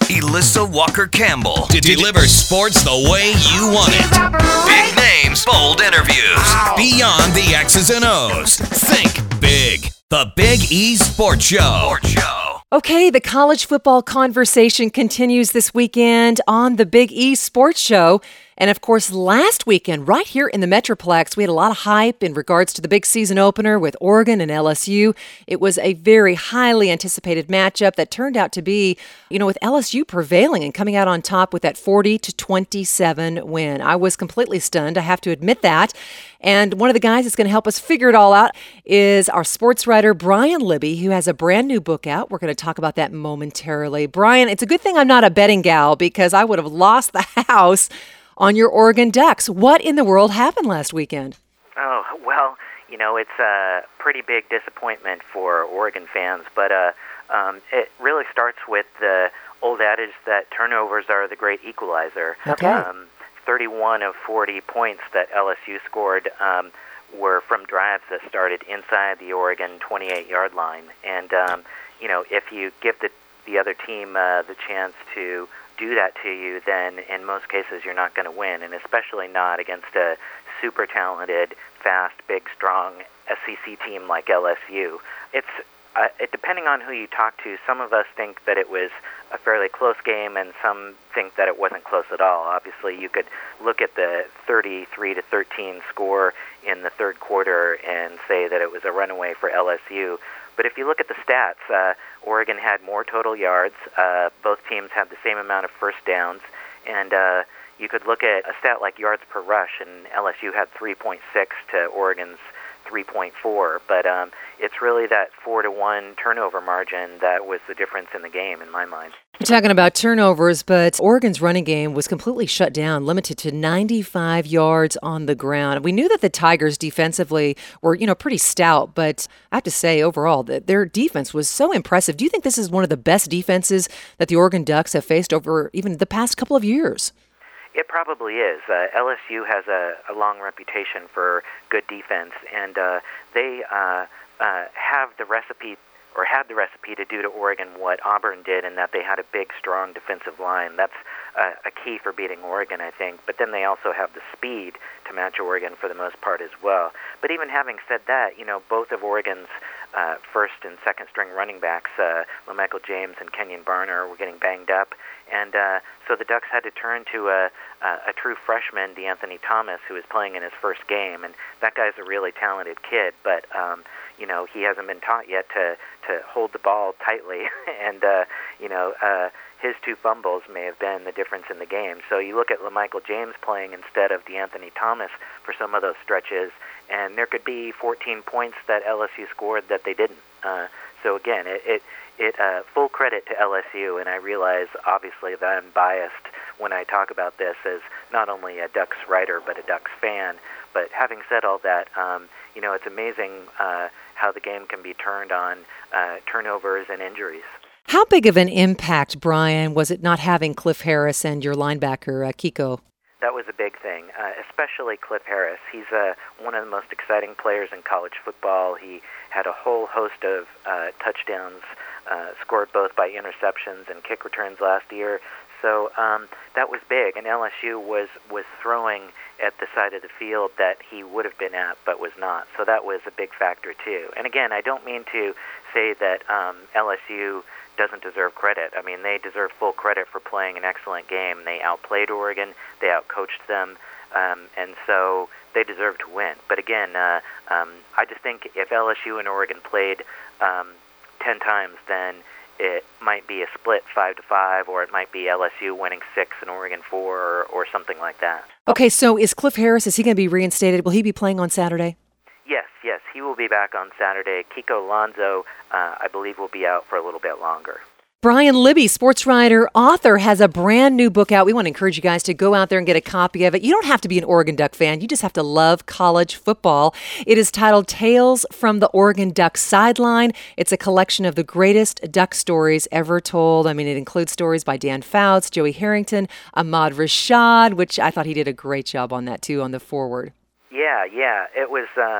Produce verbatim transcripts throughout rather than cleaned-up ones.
Elissa Walker-Campbell to deliver sports the way you want it. Big names, bold interviews, beyond the X's and O's. Think big. The Big E Sports Show. Okay, the college football conversation continues this weekend on the Big E Sports Show. And of course, last weekend, right here in the Metroplex, we had a lot of hype in regards to the big season opener with Oregon and L S U. It was a very highly anticipated matchup that turned out to be, you know, with L S U prevailing and coming out on top with that forty to twenty-seven win. I was completely stunned, I have to admit that. And one of the guys that's going to help us figure it all out is our sports writer, Brian Libby, who has a brand new book out. We're going to talk about that momentarily. Brian, it's a good thing I'm not a betting gal because I would have lost the house on your Oregon Ducks. What in the world happened last weekend? Oh, well, you know, it's a pretty big disappointment for Oregon fans, but uh, um, it really starts with the old adage that turnovers are the great equalizer. Okay. Um, thirty-one of forty points that L S U scored um, were from drives that started inside the Oregon twenty-eight-yard line. And, um, you know, if you give the, the other team uh, the chance to do that to you, then in most cases you're not going to win, and especially not against a super talented, fast, big, strong S E C team like L S U. It's uh, it, depending on who you talk to, some of us think that it was a fairly close game, and some think that it wasn't close at all. Obviously, you could look at the thirty-three to thirteen score in the third quarter and say that it was a runaway for L S U. But if you look at the stats, uh, Oregon had more total yards. Uh, both teams had the same amount of first downs. And uh, you could look at a stat like yards per rush, and L S U had three point six to Oregon's three point four. But um, it's really that four to one turnover margin that was the difference in the game, in my mind. You're talking about turnovers, but Oregon's running game was completely shut down, limited to ninety-five yards on the ground. We knew that the Tigers defensively were, you know, pretty stout, but I have to say overall that their defense was so impressive. Do you think this is one of the best defenses that the Oregon Ducks have faced over even the past couple of years? It probably is. Uh, L S U has a, a long reputation for good defense, and uh, they uh, uh, have the recipe or had the recipe to do to Oregon what Auburn did, in that they had a big, strong defensive line. That's uh, a key for beating Oregon, I think. But then they also have the speed to match Oregon for the most part as well. But even having said that, you know, both of Oregon's uh, first and second string running backs, uh, LaMichael James and Kenyon Barner, were getting banged up. And uh, so the Ducks had to turn to a, a, a true freshman, DeAnthony Thomas, who was playing in his first game. And that guy's a really talented kid, but um, you know, he hasn't been taught yet to, to hold the ball tightly. and, uh, you know, uh, his two fumbles may have been the difference in the game. So you look at LaMichael James playing instead of DeAnthony Thomas for some of those stretches, and there could be fourteen points that L S U scored that they didn't. Uh, so, again, it, it, it uh, full credit to L S U, and I realize, obviously, that I'm biased when I talk about this as not only a Ducks writer but a Ducks fan. But having said all that, um, you know, it's amazing uh, how the game can be turned on uh, turnovers and injuries. How big of an impact, Brian, was it not having Cliff Harris and your linebacker, uh, Kiko? That was a big thing, uh, especially Cliff Harris. He's uh, one of the most exciting players in college football. He had a whole host of uh, touchdowns uh, scored both by interceptions and kick returns last year. So um, that was big, and L S U was, was throwing at the side of the field that he would have been at but was not. So that was a big factor, too. And again, I don't mean to say that um, L S U doesn't deserve credit. I mean, they deserve full credit for playing an excellent game. They outplayed Oregon, they outcoached them, um, and so they deserve to win. But again, uh, um, I just think if L S U and Oregon played um, ten times, then it might be a split five to five, or it might be L S U winning six and Oregon four, or, or something like that. Okay, so is Cliff Harris, is he going to be reinstated? Will he be playing on Saturday? Yes, yes, he will be back on Saturday. Kiko Alonso, uh, I believe, will be out for a little bit longer. Brian Libby, sports writer, author, has a brand new book out. We want to encourage you guys to go out there and get a copy of it. You don't have to be an Oregon Duck fan. You just have to love college football. It is titled Tales from the Oregon Duck Sideline. It's a collection of the greatest Duck stories ever told. I mean, it includes stories by Dan Fouts, Joey Harrington, Ahmad Rashad, which I thought he did a great job on that, too, on the forward. Yeah, yeah. It was uh,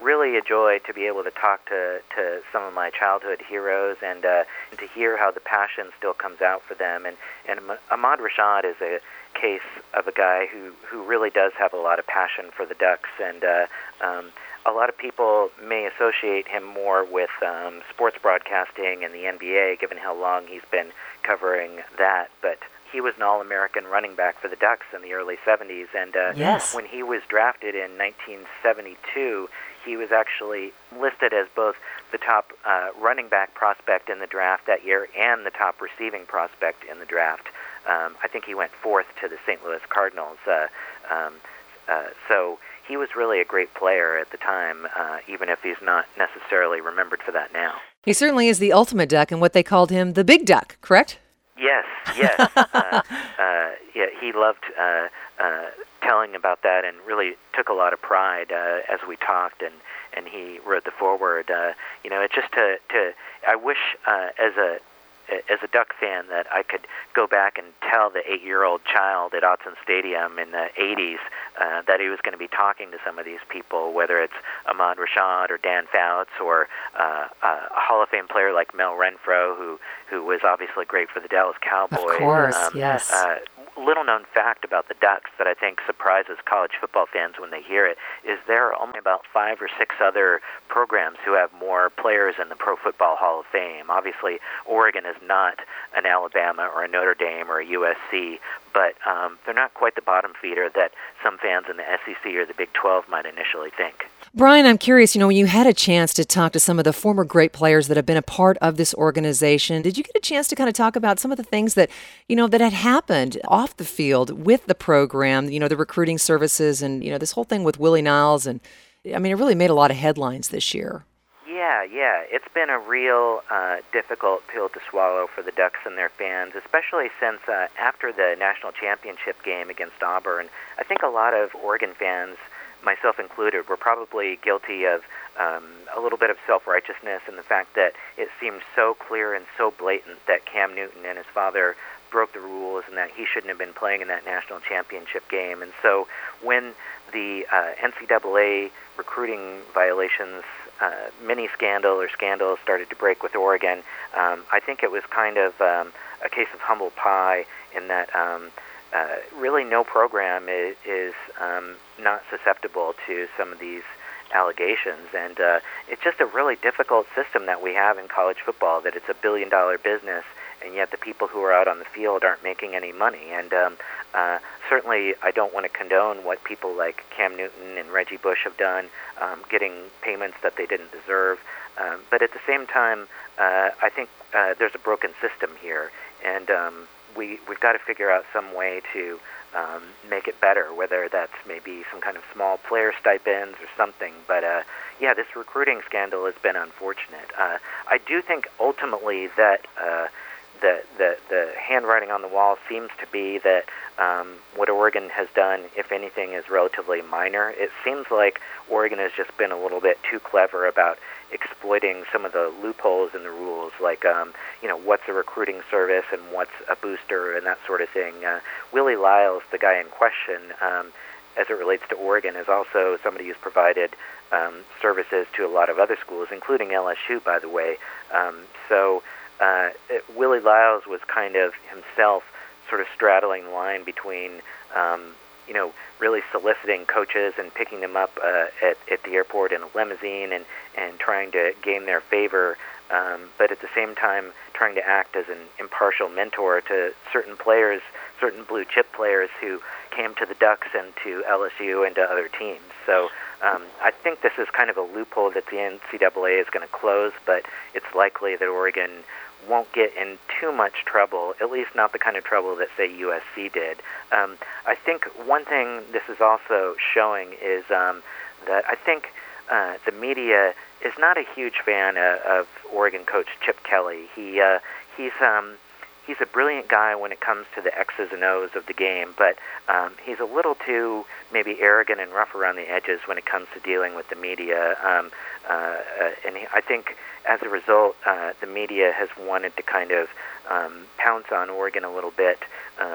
really a joy to be able to talk to, to some of my childhood heroes and, uh, and to hear how the passion still comes out for them. And, and Ahmad Rashad is a case of a guy who, who really does have a lot of passion for the Ducks, and uh, um, a lot of people may associate him more with um, sports broadcasting and the N B A, given how long he's been covering that, but he was an All-American running back for the Ducks in the early seventies, and uh, yes. when he was drafted in nineteen seventy-two, he was actually listed as both the top uh, running back prospect in the draft that year and the top receiving prospect in the draft. Um, I think he went fourth to the Saint Louis Cardinals. Uh, um, uh, so he was really a great player at the time, uh, even if he's not necessarily remembered for that now. He certainly is the ultimate Duck, and what they called him, the Big Duck, correct? Yes, yes. uh, uh, yeah, he loved uh, uh, telling about that and really took a lot of pride uh, as we talked, and, and he wrote the foreword. Uh, you know, it's just to, to I wish uh, as a as a Duck fan that I could go back and tell the eight-year-old child at Autzen Stadium in the eighties uh, that he was going to be talking to some of these people, whether it's Ahmad Rashad or Dan Fouts or uh, a Hall of Fame player like Mel Renfro, who, who was obviously great for the Dallas Cowboys. Of course, um, yes. Uh, little-known fact about the Ducks that I think surprises college football fans when they hear it is there are only about five or six other programs who have more players in the Pro Football Hall of Fame. Obviously, Oregon is not an Alabama or a Notre Dame or a U S C, but um, they're not quite the bottom feeder that some fans in the S E C or the Big twelve might initially think. Brian, I'm curious, you know, when you had a chance to talk to some of the former great players that have been a part of this organization, did you get a chance to kind of talk about some of the things that, you know, that had happened off the field with the program, you know, the recruiting services and, you know, this whole thing with Willie Niles? And, I mean, it really made a lot of headlines this year. Yeah, yeah. It's been a real uh, difficult pill to swallow for the Ducks and their fans, especially since uh, after the national championship game against Auburn, I think a lot of Oregon fans, myself included, were probably guilty of um, a little bit of self-righteousness in the fact that it seemed so clear and so blatant that Cam Newton and his father broke the rules and that he shouldn't have been playing in that national championship game. And so when the uh, N C double A recruiting violations uh, mini scandal or scandal started to break with Oregon, um, I think it was kind of um, a case of humble pie in that um, uh, really no program is, is um, not susceptible to some of these allegations. And uh, it's just a really difficult system that we have in college football, that it's a billion-dollar business, and yet the people who are out on the field aren't making any money. And um, uh, certainly I don't want to condone what people like Cam Newton and Reggie Bush have done, um, getting payments that they didn't deserve. Um, but at the same time, uh, I think uh, there's a broken system here, and um, we, we've got to figure out some way to um, make it better, whether that's maybe some kind of small player stipends or something. But uh, yeah, this recruiting scandal has been unfortunate. Uh, I do think ultimately that uh, the, the, the handwriting on the wall seems to be that um, what Oregon has done, if anything, is relatively minor. It seems like Oregon has just been a little bit too clever about exploiting some of the loopholes in the rules, like, um, you know, what's a recruiting service and what's a booster and that sort of thing. Uh, Willie Lyles, the guy in question, um, as it relates to Oregon, is also somebody who's provided um, services to a lot of other schools, including L S U, by the way. Um, so uh, it, Willie Lyles was kind of himself sort of straddling the line between, um, you know, really soliciting coaches and picking them up uh, at, at the airport in a limousine and, and trying to gain their favor, um, but at the same time trying to act as an impartial mentor to certain players, certain blue chip players who came to the Ducks and to L S U and to other teams. So um, I think this is kind of a loophole that the N C double A is going to close, but it's likely that Oregon won't get in too much trouble, at least not the kind of trouble that, say, U S C did. Um, I think one thing this is also showing is um, that I think uh, the media is not a huge fan of, of Oregon coach Chip Kelly. He uh, he's um, he's a brilliant guy when it comes to the X's and O's of the game, but um, he's a little too maybe arrogant and rough around the edges when it comes to dealing with the media. Um, uh, and he, I think as a result, uh, the media has wanted to kind of um, pounce on Oregon a little bit, um,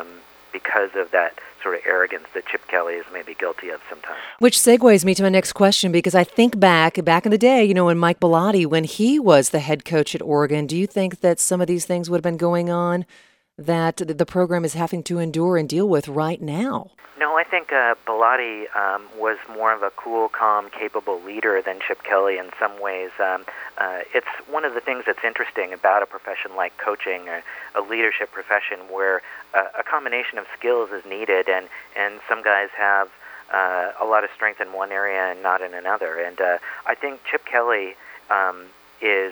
because of that sort of arrogance that Chip Kelly is maybe guilty of sometimes. Which segues me to my next question, because I think back, back in the day, you know, when Mike Bellotti, when he was the head coach at Oregon, do you think that some of these things would have been going on that the program is having to endure and deal with right now? No, I think uh, Bellotti um, was more of a cool, calm, capable leader than Chip Kelly in some ways. Um, uh, it's one of the things that's interesting about a profession like coaching, a, a leadership profession where uh, a combination of skills is needed, and, and some guys have uh, a lot of strength in one area and not in another. And uh, I think Chip Kelly um, is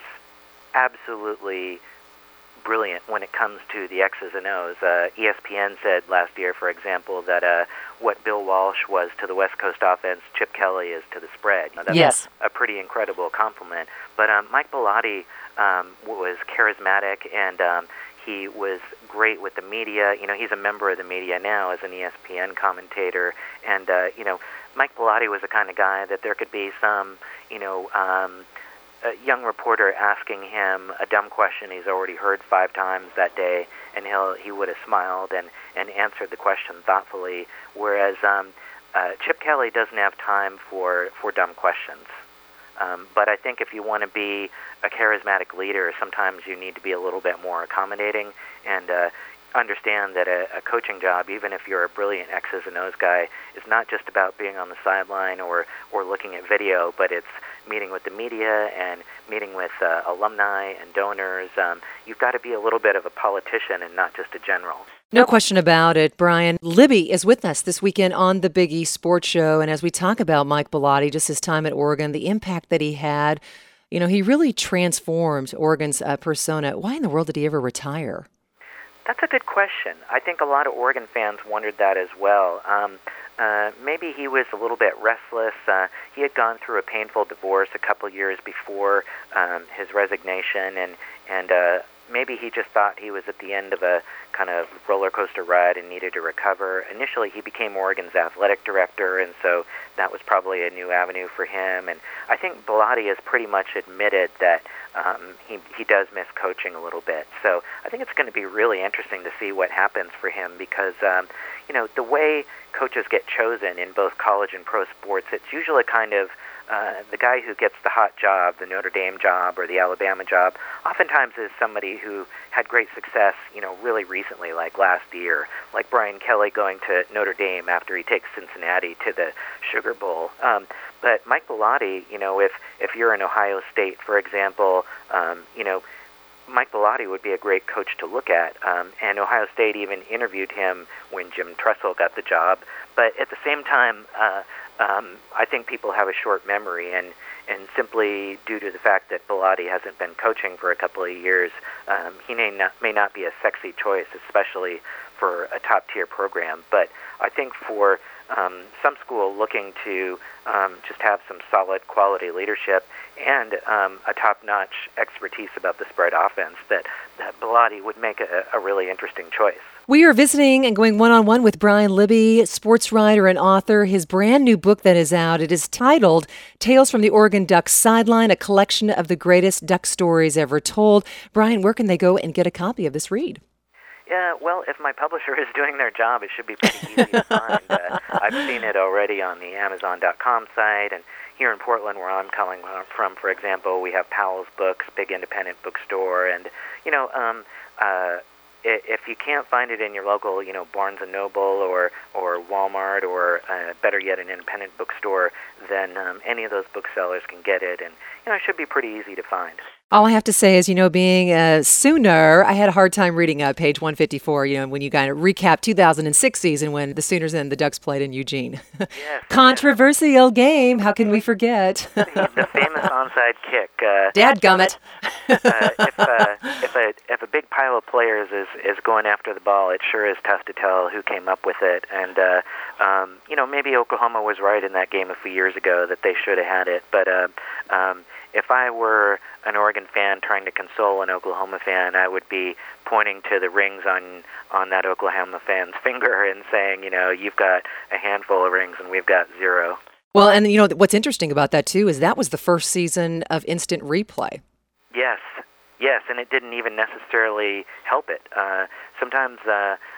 absolutely brilliant when it comes to the X's and O's. Uh, E S P N said last year, for example, that uh, what Bill Walsh was to the West Coast offense, Chip Kelly is to the spread. Now, that's yes. a pretty incredible compliment. But um, Mike Bellotti um, was charismatic, and um, he was great with the media. You know, he's a member of the media now as an E S P N commentator. And, uh, you know, Mike Bellotti was the kind of guy that there could be some, you know, um, a young reporter asking him a dumb question he's already heard five times that day, and he'll he would have smiled and, and answered the question thoughtfully, whereas um, uh, Chip Kelly doesn't have time for, for dumb questions. Um, but I think if you want to be a charismatic leader, sometimes you need to be a little bit more accommodating and uh, understand that a, a coaching job, even if you're a brilliant X's and O's guy, is not just about being on the sideline or, or looking at video, but it's meeting with the media and meeting with uh, alumni and donors. Um, you've got to be a little bit of a politician and not just a general. No question about it, Brian. Libby is with us this weekend on the Big East Sports Show, and as we talk about Mike Bellotti, just his time at Oregon, the impact that he had, you know, he really transformed Oregon's uh, persona. Why in the world did he ever retire? That's a good question. I think a lot of Oregon fans wondered that as well. Um, uh, maybe he was a little bit restless. Uh, he had gone through a painful divorce a couple years before um, his resignation, and and uh, maybe he just thought he was at the end of a kind of roller coaster ride and needed to recover. Initially, he became Oregon's athletic director, and so that was probably a new avenue for him. And I think Bellotti has pretty much admitted that um, he he does miss coaching a little bit. So I think it's going to be really interesting to see what happens for him, because um, you know, the way coaches get chosen in both college and pro sports, it's usually kind of Uh, the guy who gets the hot job, the Notre Dame job or the Alabama job, oftentimes is somebody who had great success, you know, really recently, like last year, like Brian Kelly going to Notre Dame after he takes Cincinnati to the Sugar Bowl. Um, but Mike Bellotti, you know, if, if you're in Ohio State, for example, um, you know, Mike Bellotti would be a great coach to look at. Um, and Ohio State even interviewed him when Jim Tressel got the job. But at the same time, uh, Um, I think people have a short memory, and, and simply due to the fact that Bellotti hasn't been coaching for a couple of years, um, he may not, may not be a sexy choice, especially for a top-tier program. But I think for um, some school looking to um, just have some solid quality leadership and um, a top-notch expertise about the spread offense, that, that Bellotti would make a, a really interesting choice. We are visiting and going one-on-one with Brian Libby, sports writer and author. His brand new book that is out, it is titled Tales from the Oregon Ducks Sideline, a collection of the greatest Duck stories ever told. Brian, where can they go and get a copy of this read? Yeah, well, if my publisher is doing their job, it should be pretty easy to find. Uh, I've seen it already on the Amazon dot com site, and here in Portland, where I'm calling from, for example, we have Powell's Books, big independent bookstore, and, you know, um, uh, if you can't find it in your local, you know, Barnes and Noble or, or Walmart or uh, better yet, an independent bookstore, then um, any of those booksellers can get it, and, you know, it should be pretty easy to find. All I have to say is, you know, being a Sooner, I had a hard time reading uh, page one fifty-four, you know, when you kind of recap two thousand six season when the Sooners and the Ducks played in Eugene. Yes. Controversial game. How can we forget? The famous onside kick. Uh, Dadgummit. uh, if, uh, if, a, if a big pile of players is, is going after the ball, it sure is tough to tell who came up with it. And, uh, um, you know, maybe Oklahoma was right in that game a few years ago that they should have had it. But uh, um, if I were an Oregon fan trying to console an Oklahoma fan, I would be pointing to the rings on, on that Oklahoma fan's finger and saying, you know, you've got a handful of rings and we've got zero. Well, and, you know, what's interesting about that, too, is that was the first season of instant replay. Yes, yes, and it didn't even necessarily help it. Uh, sometimes uh,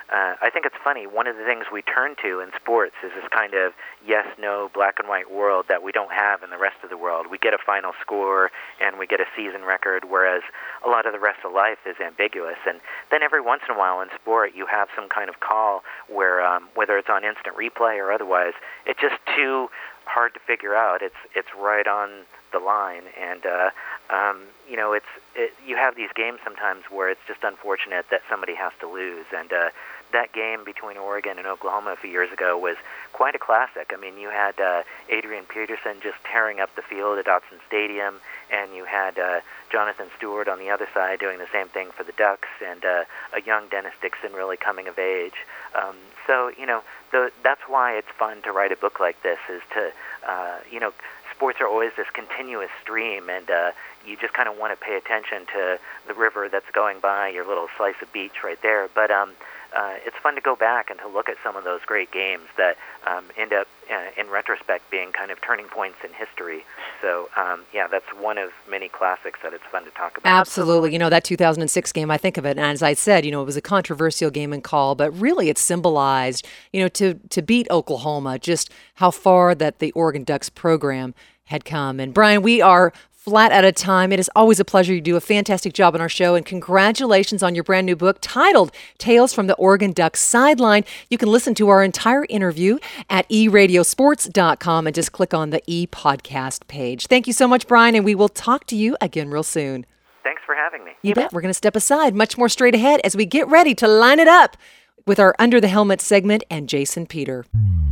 uh, I think it's funny. One of the things we turn to in sports is this kind of yes-no, black-and-white world that we don't have in the rest of the world. We get a final score and we get a season record, whereas a lot of the rest of life is ambiguous. And then every once in a while in sport, you have some kind of call where, um, whether it's on instant replay or otherwise, it's just too hard to figure out. It's it's right on the line, and uh, um, you know, it's it, you have these games sometimes where it's just unfortunate that somebody has to lose, and uh, that game between Oregon and Oklahoma a few years ago was quite a classic. I mean, you had uh, Adrian Peterson just tearing up the field at Autzen Stadium, and you had uh, Jonathan Stewart on the other side doing the same thing for the Ducks, and uh, a young Dennis Dixon really coming of age. Um, so, you know, the, that's why it's fun to write a book like this, is to, uh, you know, sports are always this continuous stream, and uh, you just kind of want to pay attention to the river that's going by, your little slice of beach right there. But um, uh, it's fun to go back and to look at some of those great games that um, end up, uh, in retrospect, being kind of turning points in history. So, um, yeah, that's one of many classics that it's fun to talk about. Absolutely. You know, that two thousand six game, I think of it, and as I said, you know, it was a controversial game and call, but really it symbolized, you know, to, to beat Oklahoma, just how far that the Oregon Ducks program had come. And Brian, we are flat out of time. It is always a pleasure. You do a fantastic job on our show, and congratulations on your brand new book titled Tales from the Oregon Ducks Sideline. You can listen to our entire interview at e radio sports dot com and just click on the e-podcast page. Thank you so much, Brian, and we will talk to you again real soon. Thanks for having me. You bet. We're going to step aside. Much more straight ahead as we get ready to line it up with our Under the Helmet segment and Jason Peter.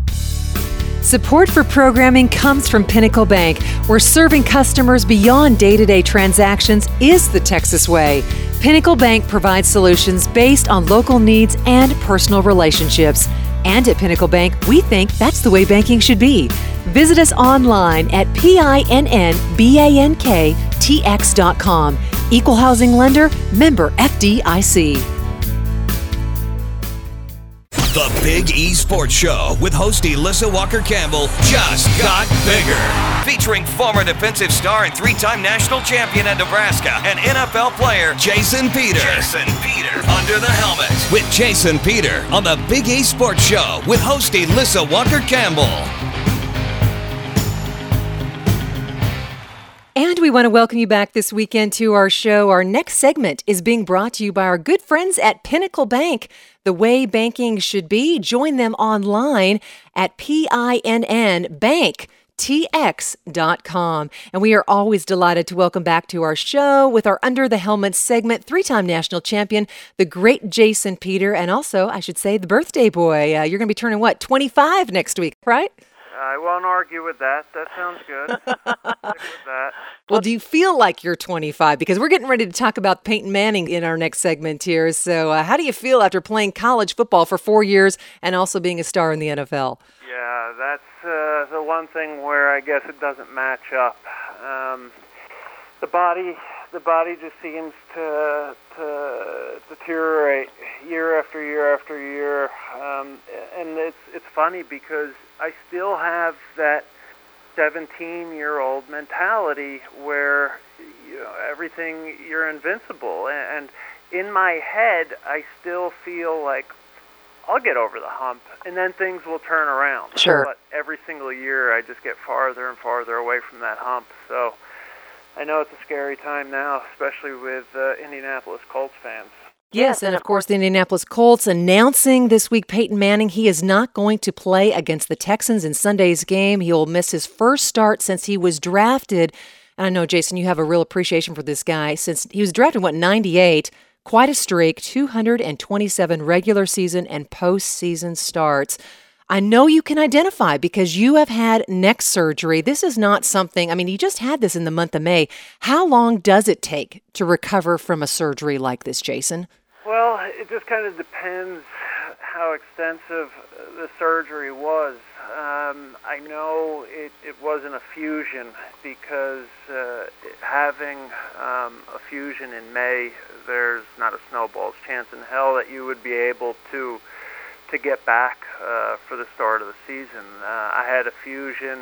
Support for programming comes from Pinnacle Bank, where serving customers beyond day-to-day transactions is the Texas way. Pinnacle Bank provides solutions based on local needs and personal relationships. And at Pinnacle Bank, we think that's the way banking should be. Visit us online at pinbankTX dot com. Equal housing lender, member F D I C. The Big E Sports Show with host Elissa Walker-Campbell just got bigger. Featuring former defensive star and three-time national champion at Nebraska and N F L player Jason Peter. Jason Peter. Under the Helmet with Jason Peter on the Big E Sports Show with host Elissa Walker-Campbell. And we want to welcome you back this weekend to our show. Our next segment is being brought to you by our good friends at Pinnacle Bank. The way banking should be. Join them online at P I N bank T X dot com. And we are always delighted to welcome back to our show with our Under the Helmet segment, three-time national champion, the great Jason Peter, and also, I should say, the birthday boy. Uh, you're going to be turning, what, twenty-five next week, right? I won't argue with that. That sounds good. Stick with that. Well, do you feel like you're twenty-five? Because we're getting ready to talk about Peyton Manning in our next segment here. So uh, how do you feel after playing college football for four years and also being a star in the N F L? Yeah, that's uh, the one thing where I guess it doesn't match up. Um, the body, the body just seems to, to deteriorate year after year after year, um, and it's it's funny because I still have that seventeen-year-old mentality where, you know, everything, you're invincible. And in my head, I still feel like I'll get over the hump, and then things will turn around. Sure. But every single year, I just get farther and farther away from that hump. So I know it's a scary time now, especially with uh, Indianapolis Colts fans. Yes, and of course the Indianapolis Colts announcing this week Peyton Manning, he is not going to play against the Texans in Sunday's game. He will miss his first start since he was drafted. And I know, Jason, you have a real appreciation for this guy since he was drafted, what, ninety-eight? Quite a streak, two hundred twenty-seven regular season and postseason starts. I know you can identify because you have had neck surgery. This is not something, I mean, you just had this in the month of May. How long does it take to recover from a surgery like this, Jason? Well, it just kind of depends how extensive the surgery was. Um, I know it, it wasn't a fusion because uh, having um, a fusion in May, there's not a snowball's chance in hell that you would be able to to get back uh, for the start of the season. Uh, I had a fusion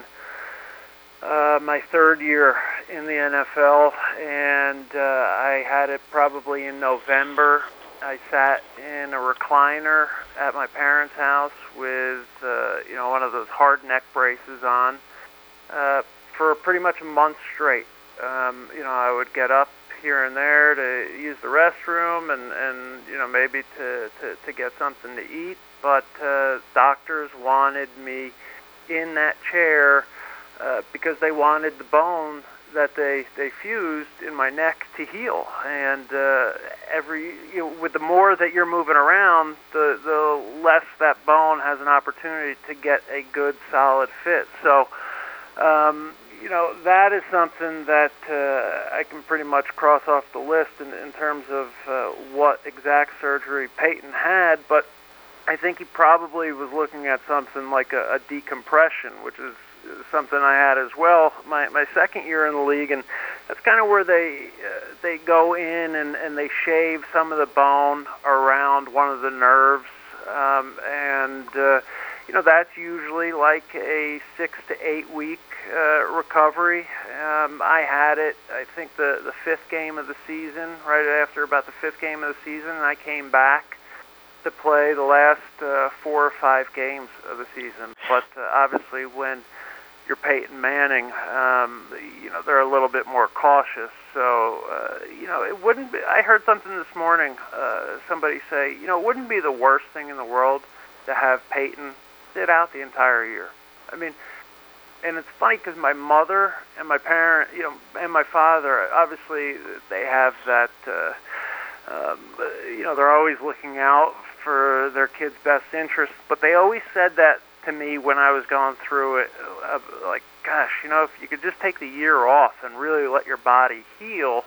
uh, my third year in the N F L, and uh, I had it probably in November, I sat in a recliner at my parents' house with, uh, you know, one of those hard neck braces on uh, for pretty much a month straight. Um, you know, I would get up here and there to use the restroom and, and you know, maybe to, to, to get something to eat. But uh, doctors wanted me in that chair uh, because they wanted the bone that they, they fused in my neck to heal. And uh, every you know, with the more that you're moving around, the, the less that bone has an opportunity to get a good, solid fit. So, um, you know, that is something that uh, I can pretty much cross off the list in, in terms of uh, what exact surgery Peyton had, but I think he probably was looking at something like a, a decompression, which is something I had as well my, my second year in the league, and that's kind of where they uh, they go in and, and they shave some of the bone around one of the nerves, um, and uh, you know, that's usually like a six to eight week uh, recovery. Um, I had it, I think, the, the fifth game of the season, right after about the fifth game of the season, and I came back to play the last uh, four or five games of the season. But uh, obviously when you're Peyton Manning, um, you know, they're a little bit more cautious. So, uh, you know, it wouldn't be, I heard something this morning, uh, somebody say, you know, it wouldn't be the worst thing in the world to have Peyton sit out the entire year. I mean, and it's funny because my mother and my parent, you know, and my father, obviously they have that, uh, um, you know, they're always looking out for their kids' best interests, but they always said that to me when I was going through it, uh, like, gosh, you know, if you could just take the year off and really let your body heal,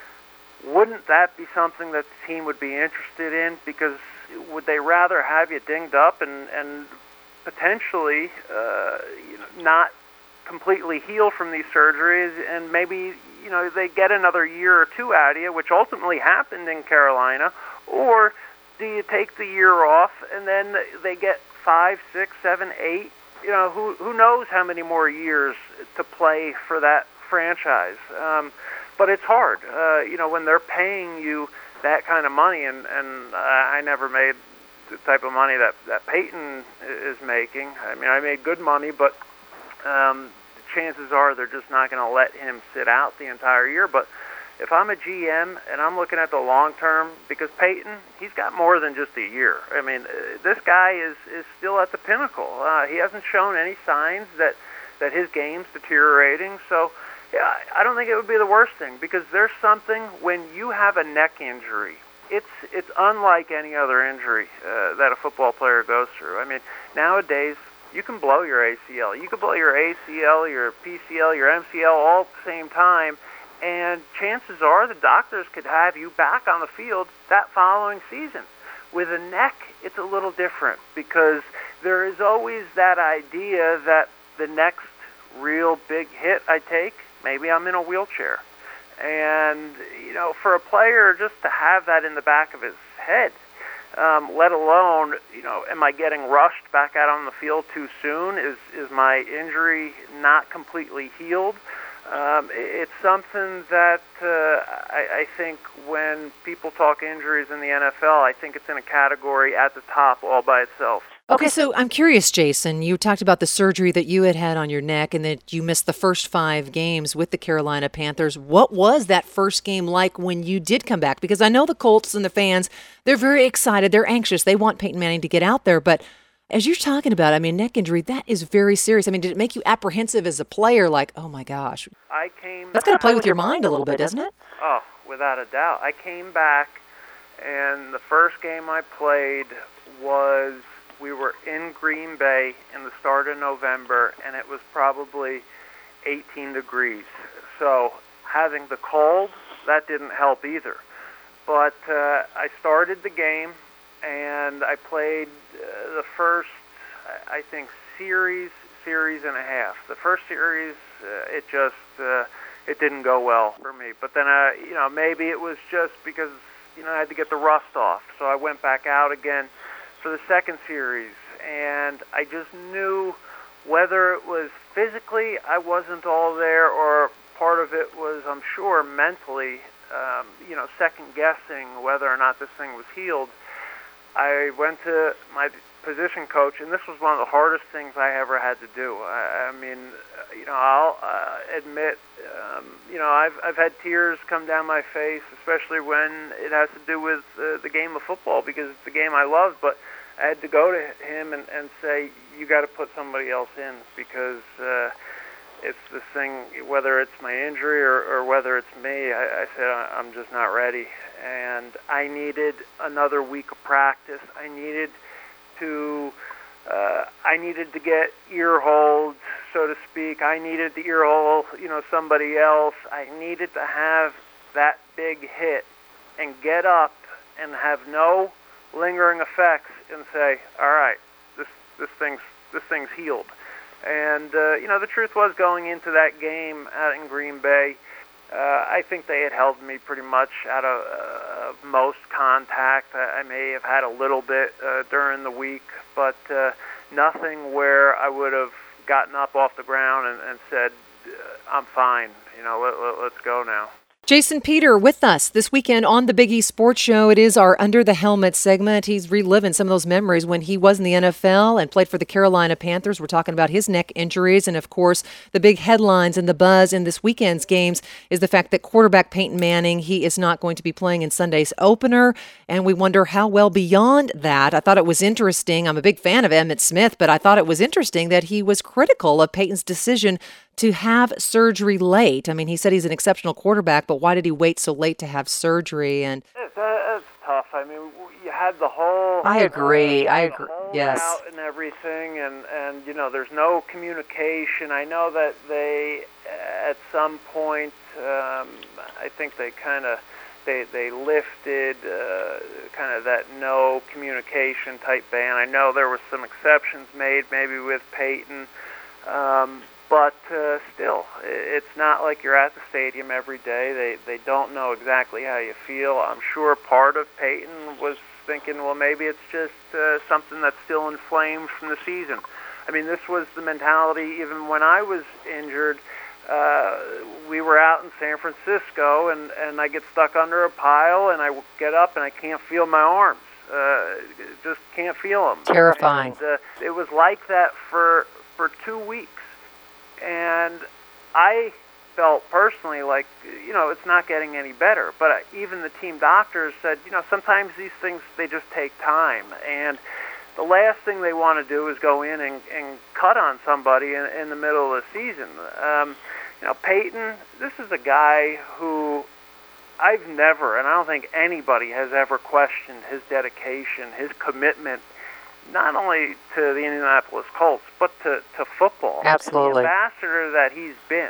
wouldn't that be something that the team would be interested in? Because would they rather have you dinged up and, and potentially uh, you know, not completely heal from these surgeries, and maybe, you know, they get another year or two out of you, which ultimately happened in Carolina, or do you take the year off and then they get five, six, seven, eight, you know, who who knows how many more years to play for that franchise. Um, but it's hard, uh, you know, when they're paying you that kind of money, and, and uh, I never made the type of money that, that Peyton is making. I mean, I made good money, but um, chances are they're just not going to let him sit out the entire year. But if I'm a G M and I'm looking at the long term, because Peyton, he's got more than just a year. I mean, uh, this guy is, is still at the pinnacle. Uh, he hasn't shown any signs that, that his game's deteriorating. So, yeah, I don't think it would be the worst thing, because there's something when you have a neck injury, it's it's unlike any other injury uh, that a football player goes through. I mean, nowadays, you can blow your A C L. You can blow your A C L, your P C L, your M C L all at the same time, and chances are the doctors could have you back on the field that following season. With a neck, it's a little different, because there is always that idea that the next real big hit I take, maybe I'm in a wheelchair. And, you know, for a player just to have that in the back of his head, um, let alone, you know, am I getting rushed back out on the field too soon? Is, is my injury not completely healed? Um, it's something that uh, I, I think when people talk injuries in the N F L, I think it's in a category at the top all by itself. Okay, so I'm curious, Jason, you talked about the surgery that you had had on your neck and that you missed the first five games with the Carolina Panthers. What was that first game like when you did come back? Because I know the Colts and the fans, they're very excited. They're anxious. They want Peyton Manning to get out there. But as you're talking about, I mean, neck injury, that is very serious. I mean, did it make you apprehensive as a player? Like, oh, my gosh. I came. That's got to play with your mind a little bit, doesn't it? Oh, without a doubt. I came back, and the first game I played was, we were in Green Bay in the start of November, and it was probably eighteen degrees. So having the cold, that didn't help either. But uh, I started the game, and I played uh, the first, I think, series, series and a half. The first series, uh, it just, uh, it didn't go well for me. But then, uh, you know, maybe it was just because, you know, I had to get the rust off. So I went back out again for the second series, and I just knew whether it was physically I wasn't all there, or part of it was, I'm sure, mentally, um, you know, second guessing whether or not this thing was healed, I went to my position coach, and this was one of the hardest things I ever had to do. I, I mean, you know, I'll uh, admit, um, you know, I've I've had tears come down my face, especially when it has to do with uh, the game of football, because it's the game I love. But I had to go to him and, and say, you got to put somebody else in, because uh, it's this thing, whether it's my injury or, or whether it's me, I, I said, I'm just not ready. And I needed another week of practice. I needed to uh, I needed to get ear holed, so to speak. I needed to ear hole, you know, somebody else. I needed to have that big hit and get up and have no lingering effects and say, all right, this this thing's this thing's healed. And uh, you know, the truth was, going into that game out in Green Bay, Uh, I think they had held me pretty much out of uh, most contact. I, I may have had a little bit uh, during the week, but uh, nothing where I would have gotten up off the ground and, and said, I'm fine, you know, let, let, let's go now. Jason Peter with us this weekend on the Big East Sports Show. It is our Under the Helmet segment. He's reliving some of those memories when he was in the N F L and played for the Carolina Panthers. We're talking about his neck injuries. And, of course, the big headlines and the buzz in this weekend's games is the fact that quarterback Peyton Manning, he is not going to be playing in Sunday's opener. And we wonder how well beyond that. I thought it was interesting. I'm a big fan of Emmitt Smith, but I thought it was interesting that he was critical of Peyton's decision to have surgery late. I mean, he said he's an exceptional quarterback, but why did he wait so late to have surgery? And that, that's tough. I mean, you had the whole. I agree. I agree. Yes. Out and everything, and and you know, there's no communication. I know that they, at some point, um, I think they kind of they they lifted uh, kind of that no communication type ban. I know there were some exceptions made, maybe with Peyton. Um, But uh, still, it's not like you're at the stadium every day. They they don't know exactly how you feel. I'm sure part of Peyton was thinking, well, maybe it's just uh, something that's still inflamed from the season. I mean, this was the mentality even when I was injured. Uh, we were out in San Francisco, and, and I get stuck under a pile, and I get up, and I can't feel my arms. Uh, just can't feel them. Terrifying. And, uh, it was like that for for two weeks. And I felt personally like, you know, it's not getting any better. But even the team doctors said, you know, sometimes these things, they just take time. And the last thing they want to do is go in and, and cut on somebody in, in the middle of the season. Um, you know, Peyton, this is a guy who I've never, and I don't think anybody has ever questioned his dedication, his commitment, not only to the Indianapolis Colts, but to, to football. Absolutely. The ambassador that he's been.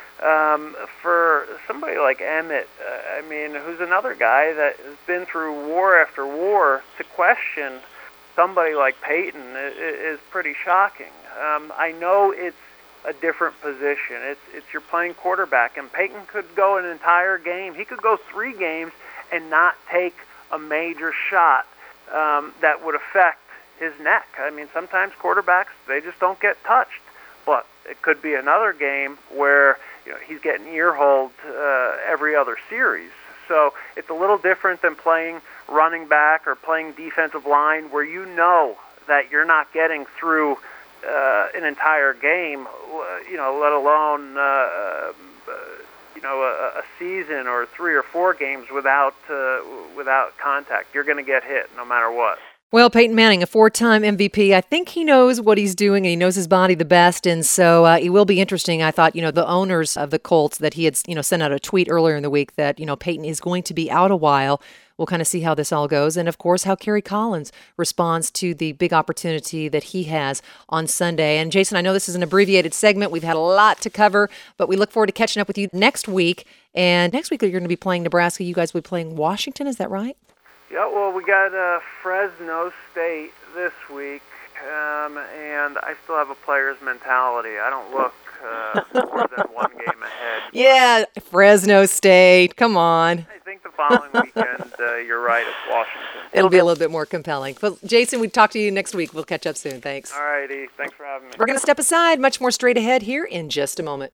Um, for somebody like Emmitt, uh, I mean, who's another guy that has been through war after war, to question somebody like Peyton is, is pretty shocking. Um, I know it's a different position. It's, it's you're playing quarterback, and Peyton could go an entire game. He could go three games and not take a major shot um, that would affect his neck. I mean, sometimes quarterbacks, they just don't get touched. But it could be another game where, you know, he's getting ear-holed uh, every other series. So it's a little different than playing running back or playing defensive line, where you know that you're not getting through uh, an entire game, you know, let alone, uh, uh, you know, a, a season or three or four games without uh, without contact. You're going to get hit no matter what. Well, Peyton Manning, a four-time M V P, I think he knows what he's doing, and he knows his body the best, and so uh, it will be interesting. I thought, you know, the owners of the Colts, that he had, you know, sent out a tweet earlier in the week that, you know, Peyton is going to be out a while. We'll kind of see how this all goes, and, of course, how Kerry Collins responds to the big opportunity that he has on Sunday. And, Jason, I know this is an abbreviated segment. We've had a lot to cover, but we look forward to catching up with you next week. And next week, you're going to be playing Nebraska. You guys will be playing Washington. Is that right? Yeah, well, we got uh, Fresno State this week, um, and I still have a player's mentality. I don't look uh, more than one game ahead. Yeah, Fresno State. Come on. I think the following weekend, uh, you're right, it's Washington. It'll be a little bit more compelling. But, Jason, we'll talk to you next week. We'll catch up soon. Thanks. All righty. Thanks for having me. We're going to step aside. Much more straight ahead here in just a moment.